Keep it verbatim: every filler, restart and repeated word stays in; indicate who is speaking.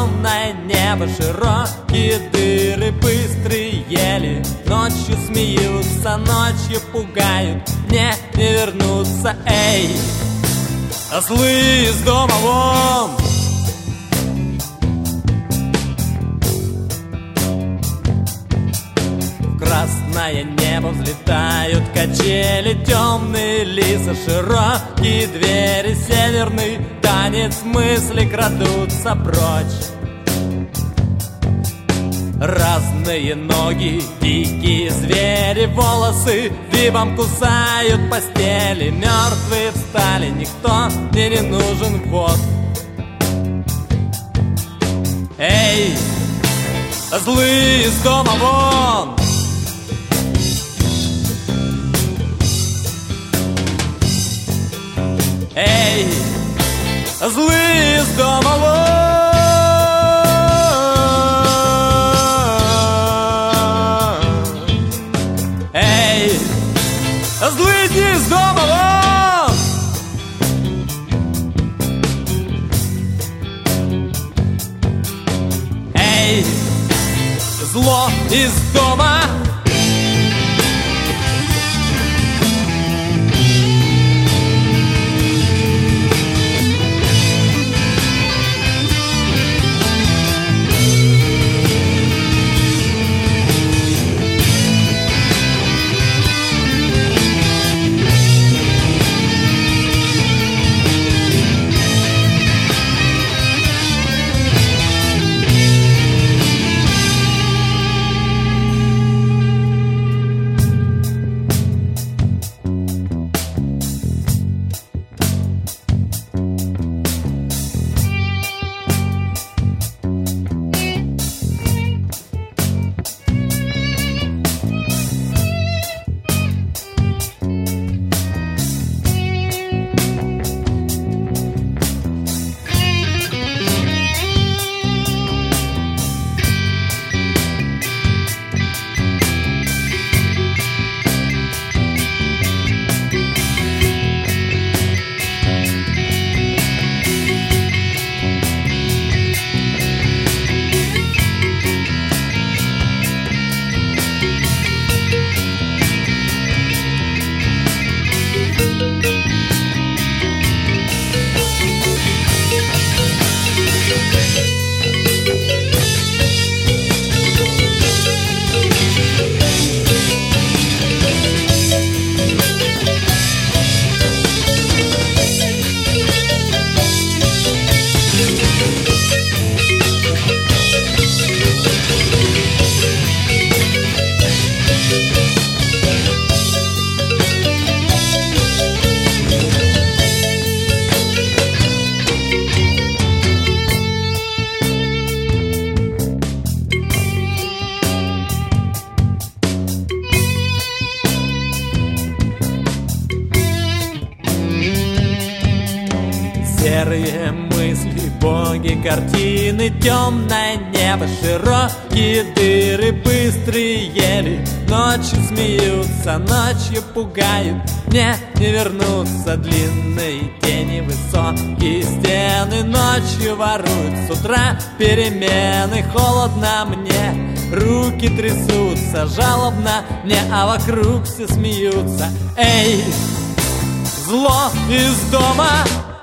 Speaker 1: темное небо, широкие дыры, быстрые ели. Ночью смеются, ночью пугают, мне не вернуться, эй, ослы из дома вон! Красное небо взлетают качели, темные лица, широкие двери, северный танец мысли крадутся прочь. Разные ноги, дикие звери, волосы дыбом кусают постели. Мертвые встали, никто мне не нужен, вот. Эй, злые из дома вон! Эй, злые из дома вон! Эй, злые из дома вон! Эй, зло из дома! Серые мысли, боги, картины, темное небо, широкие дыры, быстрые ели. Ночью смеются, ночью пугают, мне не вернуться. Длинные тени, высокие стены, ночью воруют, с утра перемены. Холодно мне, руки трясутся, жалобно мне, а вокруг все смеются. Эй, зло из дома!